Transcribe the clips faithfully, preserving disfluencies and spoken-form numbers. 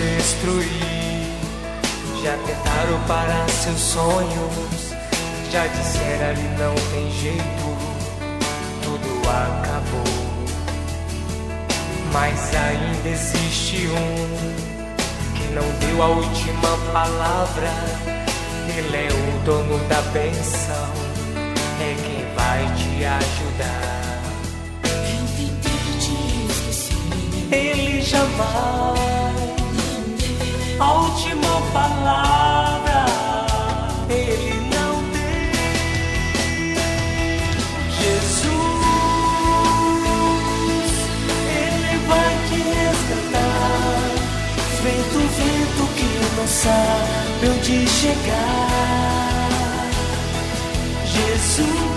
destruir. Já tentaram parar seus sonhos, já disseram ali não tem jeito, tudo acabou. Mas ainda existe um que não deu a última palavra. Ele é o dono da bênção, é quem vai te ajudar. Ele jamais a última palavra, ele não tem. Jesus, ele vai te resgatar. Vento, vento que não sabe onde chegar. Jesus,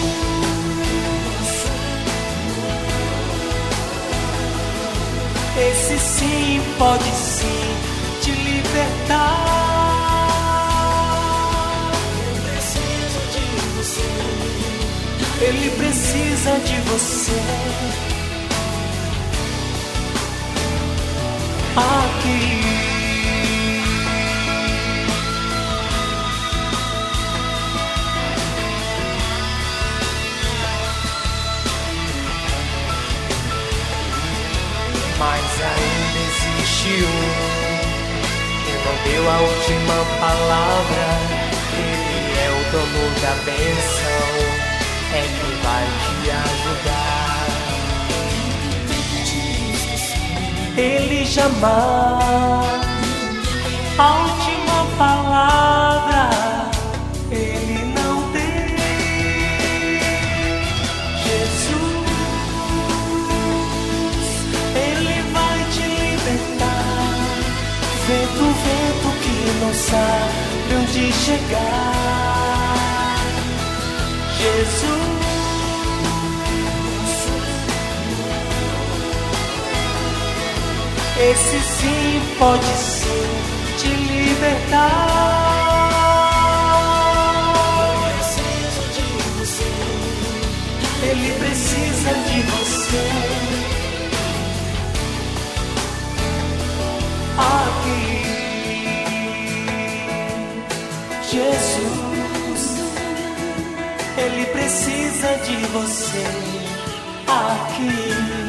esse sim pode sim te libertar. Eu preciso de você. Ele precisa de você. Aqui. Mas ainda existe um que não deu a última palavra. Ele é o dono da bênção, é quem vai te ajudar. Ele jamais a última palavra, ele não tem. Jesus, ele vai te libertar. Vento, vento que não sabe onde chegar. Jesus, esse sim pode sim te libertar. Eu preciso de você. Ele precisa de você. Aqui, Jesus, ele precisa de você. Aqui.